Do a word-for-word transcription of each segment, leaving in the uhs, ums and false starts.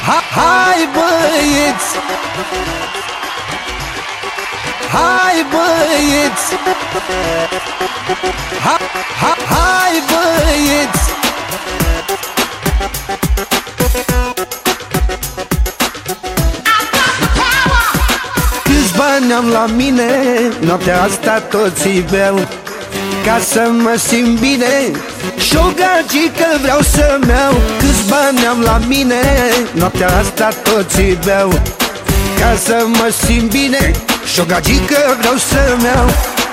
Ha, hai băieți, hai băieți, ha, ha, hai băieți. Câți bani am la mine, noaptea asta toți beau, ca să mă simt bine și o gagică vreau să-mi iau. Câți bani am la mine, noaptea asta toți beau, ca să mă simt bine și o gagică vreau să-mi iau.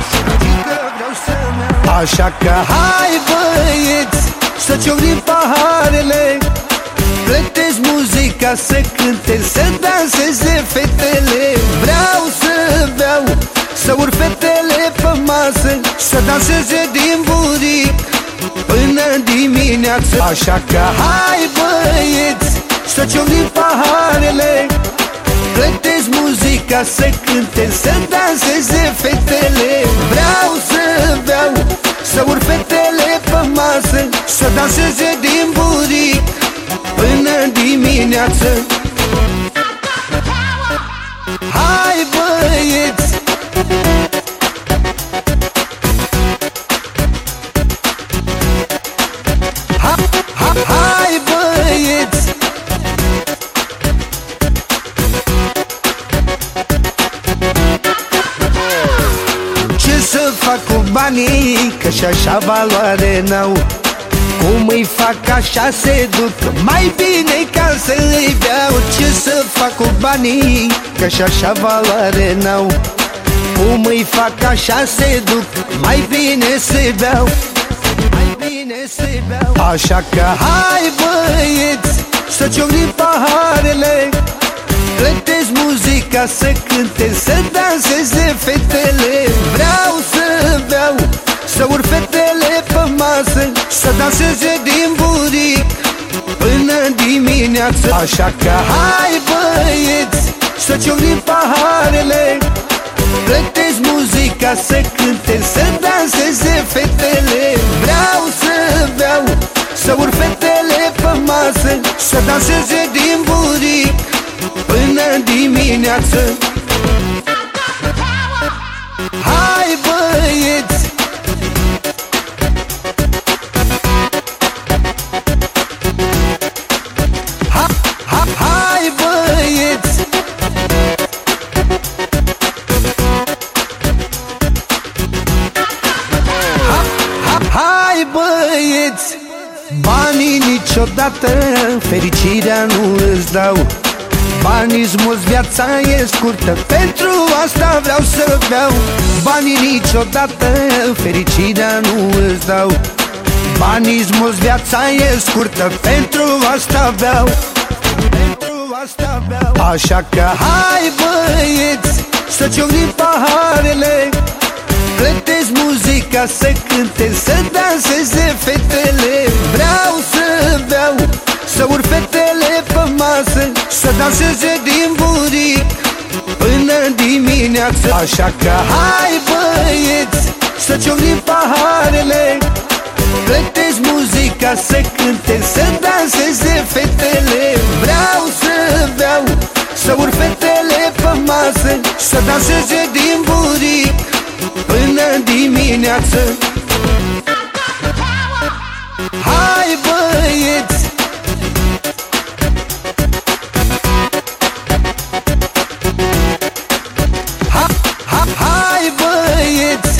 Așa că hai băieți, să ciocnim paharele, plătesc muzica să cânte, să danseze fetele. Vreau să beau, să urc fetele pe masă, să danseze din buric până dimineață. Așa că hai băieți, să ciocnim paharele, plătesc muzica să cânte, să danseze fetele. Vreau să beau, să urc fetele pe masă, să danseze din buric până dimineață. Hai băieți, ha, ha, hai băieți. Ce să fac cu banii, că și așa valoare n-au, cum îi fac așa se duc, mai bine ca să îi beau. Ce să fac cu banii, că și așa valoare n-au, cum îi fac așa se duc, mai bine să-i beau, mai bine să-i beau. Așa că hai băieți, să ciocnim paharele, plătesc muzica să cânte, să danseze fetele. Vreau să beau, să urc fetele pe masă, să danseze din buric până dimineață. Așa că hai băieți, să ciocnim paharele, plătesc muzica să cânte, să danseze fetele. Vreau să beau, să urc fetele pe masă, să danseze din buric până dimineață. Hai băieți, ha, ha, hai băieți. Ha, ha, hai băieți. Banii niciodată fericirea nu îți dau, banii-s mulți, viața e scurtă, pentru asta vreau să beau. Banii niciodată fericirea nu îți dau, banii-s mulți, viața e scurtă, pentru asta beau, pentru asta beau. Așa că hai băieți, să ciocnim paharele, plătesc muzica să cânte, să danseze fetele. Vreau să beau, să urc fetele pe masă, să danseze din buric până dimineață. Așa că hai băieți, să ciocnim paharele, plătesc muzica să cânte, să danseze fetele. Vreau să beau, să urc fetele pe masă, să danseze din buric până dimineață. Hai băieți, ha, ha, hai băieți,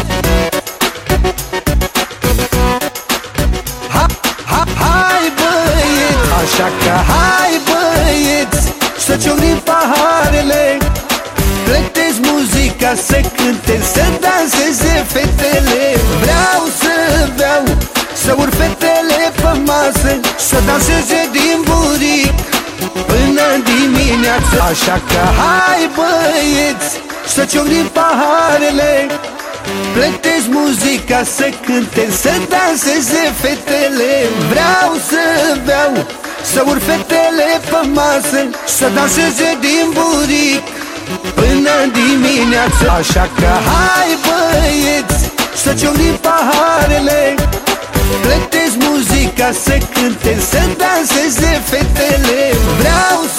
ha, ha, hai băieți. Așa că hai băieți, să ciocnim paharele, plătesc muzica să cânte, să danseze fetele. Vreau să beau, să urc fetele pe masă, să danseze din buric până dimineață. Așa că hai băieți, să ciocnim paharele, plătesc muzica să cânte, să danseze fetele. Vreau să beau, să urc fetele pe masă, să danseze din buric până dimineață. Așa că hai băieți, să ciocnim paharele, Plătesc muzica să cânte, să danseze fetele. Vreau